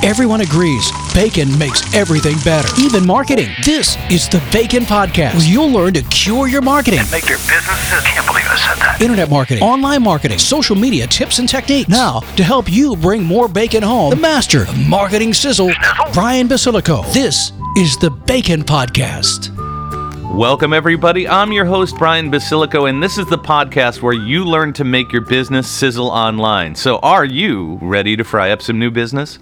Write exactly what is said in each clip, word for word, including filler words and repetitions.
Everyone agrees bacon makes everything better, even marketing. This is the Bacon Podcast, where you'll learn to cure your marketing. And make your business, I can't believe I said that. Internet marketing, online marketing, social media tips and techniques. Now, to help you bring more bacon home, the master of marketing sizzle, Brian Basilico. This is the Bacon Podcast. Welcome, everybody. I'm your host, Brian Basilico, and this is the podcast where you learn to make your business sizzle online. So are you ready to fry up some new business?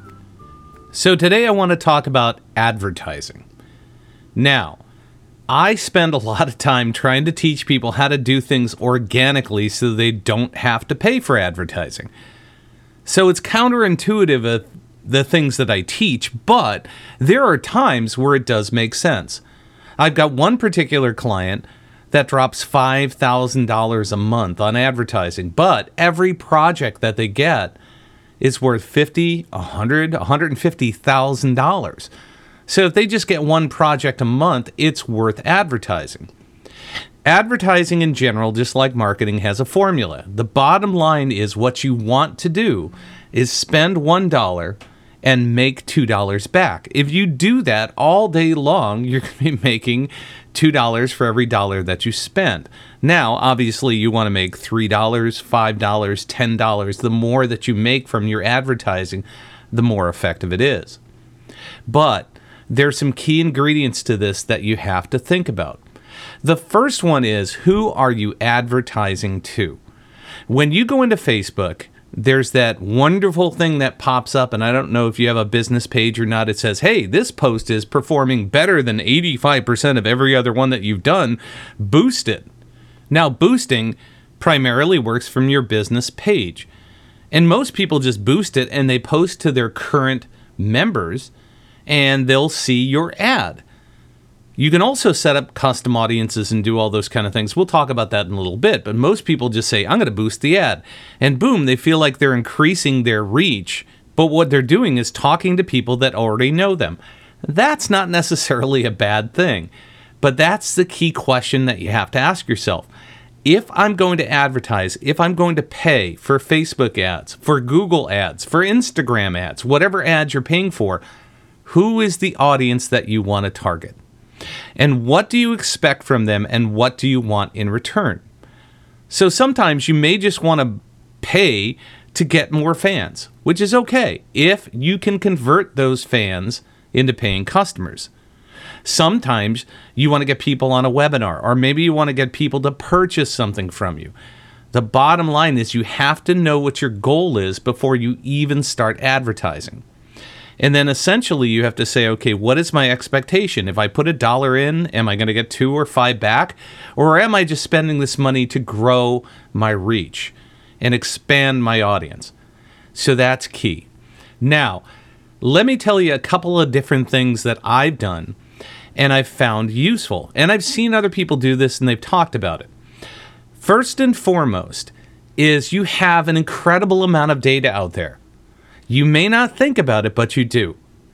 So today I want to talk about advertising. Now, I spend a lot of time trying to teach people how to do things organically so they don't have to pay for advertising. So it's counterintuitive of the things that I teach, but there are times where it does make sense. I've got one particular client that drops five thousand dollars a month on advertising, but every project that they get is worth fifty thousand dollars, one hundred thousand dollars, one hundred fifty thousand dollars. So if they just get one project a month, it's worth advertising. Advertising in general, just like marketing, has a formula. The bottom line is what you want to do is spend one dollar and make two dollars back. If you do that all day long, you're going to be making two dollars for every dollar that you spend. Now, obviously, you want to make three dollars, five dollars, ten dollars. The more that you make from your advertising, the more effective it is. But there's some key ingredients to this that you have to think about. The first one is, who are you advertising to? When you go into Facebook, there's that wonderful thing that pops up, and I don't know if you have a business page or not. It says, hey, this post is performing better than eighty-five percent of every other one that you've done. Boost it. Now, boosting primarily works from your business page. And most people just boost it and they post to their current members and they'll see your ad. You can also set up custom audiences and do all those kind of things. We'll talk about that in a little bit, but most people just say, I'm going to boost the ad. And boom, they feel like they're increasing their reach, but what they're doing is talking to people that already know them. That's not necessarily a bad thing, but that's the key question that you have to ask yourself. If I'm going to advertise, if I'm going to pay for Facebook ads, for Google ads, for Instagram ads, whatever ads you're paying for, who is the audience that you want to target? And what do you expect from them, and what do you want in return? So sometimes you may just want to pay to get more fans, which is okay if you can convert those fans into paying customers. Sometimes you want to get people on a webinar, or maybe you want to get people to purchase something from you. The bottom line is you have to know what your goal is before you even start advertising. And then essentially you have to say, okay, what is my expectation? If I put a dollar in, am I going to get two or five back? Or am I just spending this money to grow my reach and expand my audience? So that's key. Now, let me tell you a couple of different things that I've done and I've found useful. And I've seen other people do this and they've talked about it. First and foremost is you have an incredible amount of data out there. You may not think about it, but you do.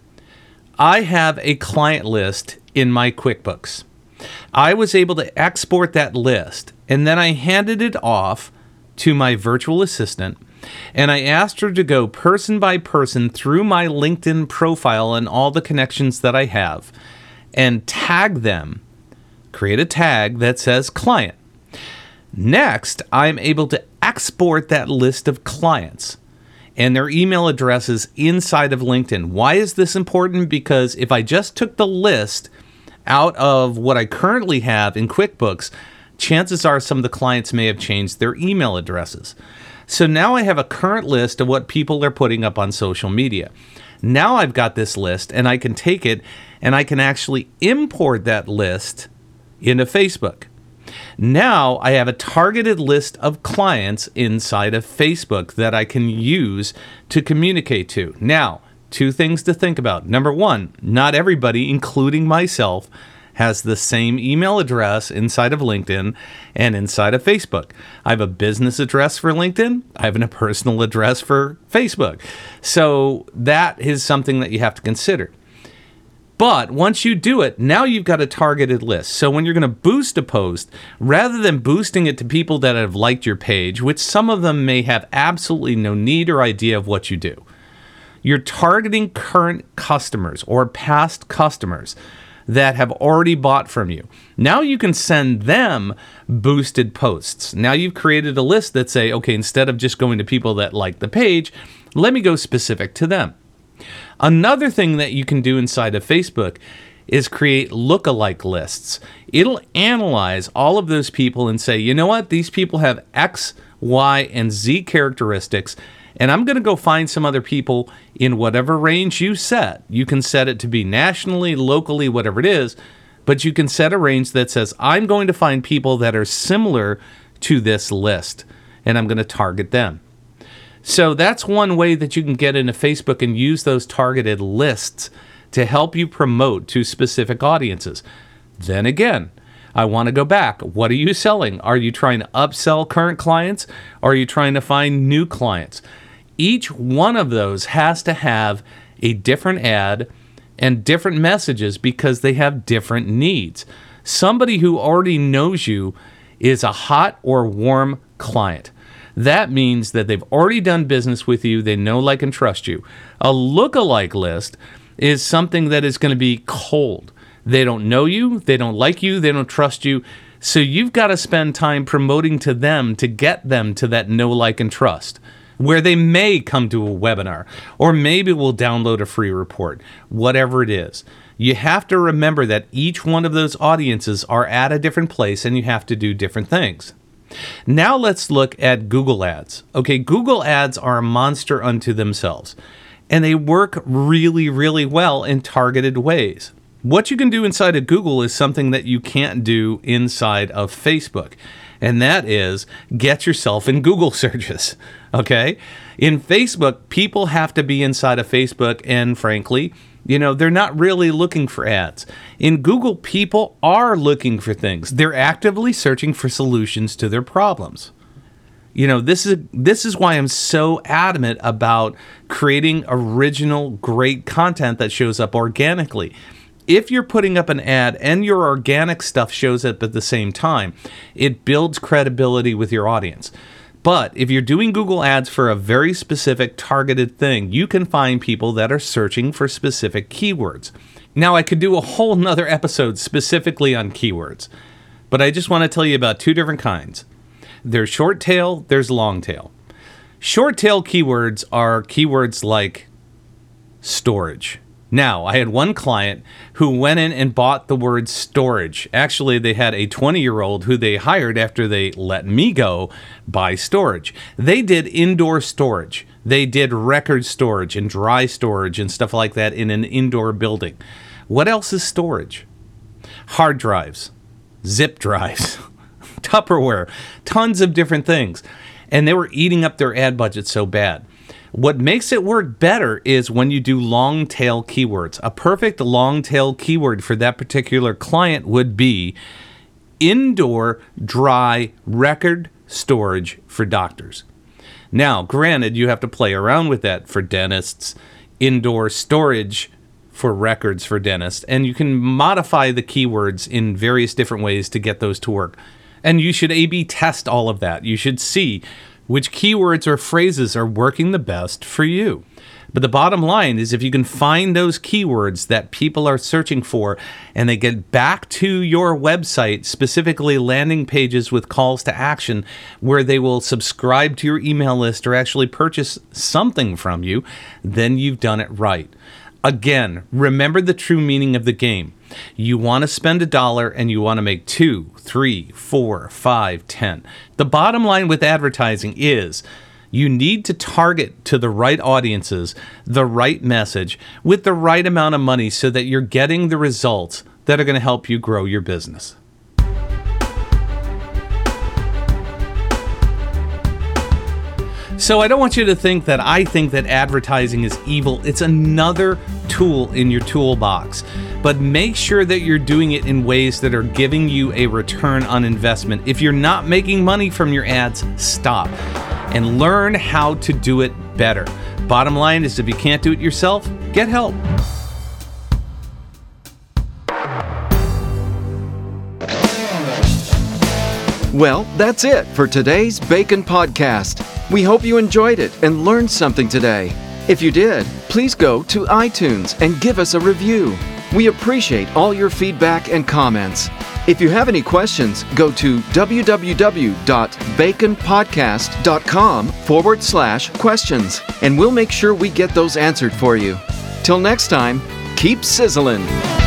I have a client list in my QuickBooks. I was able to export that list, and then I handed it off to my virtual assistant, and I asked her to go person by person through my LinkedIn profile and all the connections that I have, and tag them, create a tag that says client. Next, I'm able to export that list of clients and their email addresses inside of LinkedIn. Why is this important? Because if I just took the list out of what I currently have in QuickBooks, chances are some of the clients may have changed their email addresses. So now I have a current list of what people are putting up on social media. Now I've got this list and I can take it and I can actually import that list into Facebook. Now I have a targeted list of clients inside of Facebook that I can use to communicate to. Now, two things to think about. Number one, not everybody, including myself, has the same email address inside of LinkedIn and inside of Facebook. I have a business address for LinkedIn. I have a personal address for Facebook. So that is something that you have to consider. But once you do it, now you've got a targeted list. So when you're going to boost a post, rather than boosting it to people that have liked your page, which some of them may have absolutely no need or idea of what you do, You're targeting current customers or past customers that have already bought from you. Now you can send them boosted posts. Now you've created a list that say, okay, instead of just going to people that like the page, let me go specific to them. Another thing that you can do inside of Facebook is create lookalike lists. It'll analyze all of those people and say, you know what, these people have X, Y, and Z characteristics, and I'm going to go find some other people in whatever range you set. You can set it to be nationally, locally, whatever it is, but you can set a range that says, I'm going to find people that are similar to this list, and I'm going to target them. So that's one way that you can get into Facebook and use those targeted lists to help you promote to specific audiences. Then again, I want to go back. What are you selling? Are you trying to upsell current clients? Or are you trying to find new clients? Each one of those has to have a different ad and different messages because they have different needs. Somebody who already knows you is a hot or warm client. That means that they've already done business with you. They know, like, and trust you. A lookalike list is something that is going to be cold. They don't know you, they don't like you, they don't trust you. So you've got to spend time promoting to them to get them to that know, like, and trust, where they may come to a webinar, or maybe we'll download a free report, whatever it is. You have to remember that each one of those audiences are at a different place and you have to do different things. Now let's look at Google Ads. Okay, Google Ads are a monster unto themselves, and they work really, really well in targeted ways. What you can do inside of Google is something that you can't do inside of Facebook, and that is get yourself in Google searches, okay? In Facebook, people have to be inside of Facebook, and frankly, you know, they're not really looking for ads. In Google, people are looking for things. They're actively searching for solutions to their problems. You know, this is this is why I'm so adamant about creating original, great content that shows up organically. If you're putting up an ad and your organic stuff shows up at the same time, it builds credibility with your audience. But if you're doing Google Ads for a very specific targeted thing, you can find people that are searching for specific keywords. Now, I could do a whole nother episode specifically on keywords, but I just want to tell you about two different kinds. There's short tail, there's long tail. Short tail keywords are keywords like storage. Now, I had one client who went in and bought the word storage. Actually, they had a twenty-year-old who they hired after they let me go buy storage. They did indoor storage. They did record storage and dry storage and stuff like that in an indoor building. What else is storage? Hard drives, zip drives, Tupperware, tons of different things. And they were eating up their ad budget so bad. What makes it work better is when you do long tail keywords. A perfect long tail keyword for that particular client would be indoor dry record storage for doctors. Now, granted, you have to play around with that for dentists, indoor storage for records for dentists, and you can modify the keywords in various different ways to get those to work. And you should A B test all of that. You should see which keywords or phrases are working the best for you. But the bottom line is if you can find those keywords that people are searching for and they get back to your website, specifically landing pages with calls to action where they will subscribe to your email list or actually purchase something from you, then you've done it right. Again, remember the true meaning of the game. You want to spend a dollar and you want to make two, three, four, five, ten. The bottom line with advertising is you need to target to the right audiences, the right message, with the right amount of money so that you're getting the results that are going to help you grow your business. So I don't want you to think that I think that advertising is evil. It's another tool in your toolbox. But make sure that you're doing it in ways that are giving you a return on investment. If you're not making money from your ads, stop and learn how to do it better. Bottom line is if you can't do it yourself, get help. Well, that's it for today's Bacon Podcast. We hope you enjoyed it and learned something today. If you did, please please go to iTunes and give us a review. We appreciate all your feedback and comments. If you have any questions, go to www.baconpodcast.com forward slash questions, and we'll make sure we get those answered for you. Till next time, keep sizzling.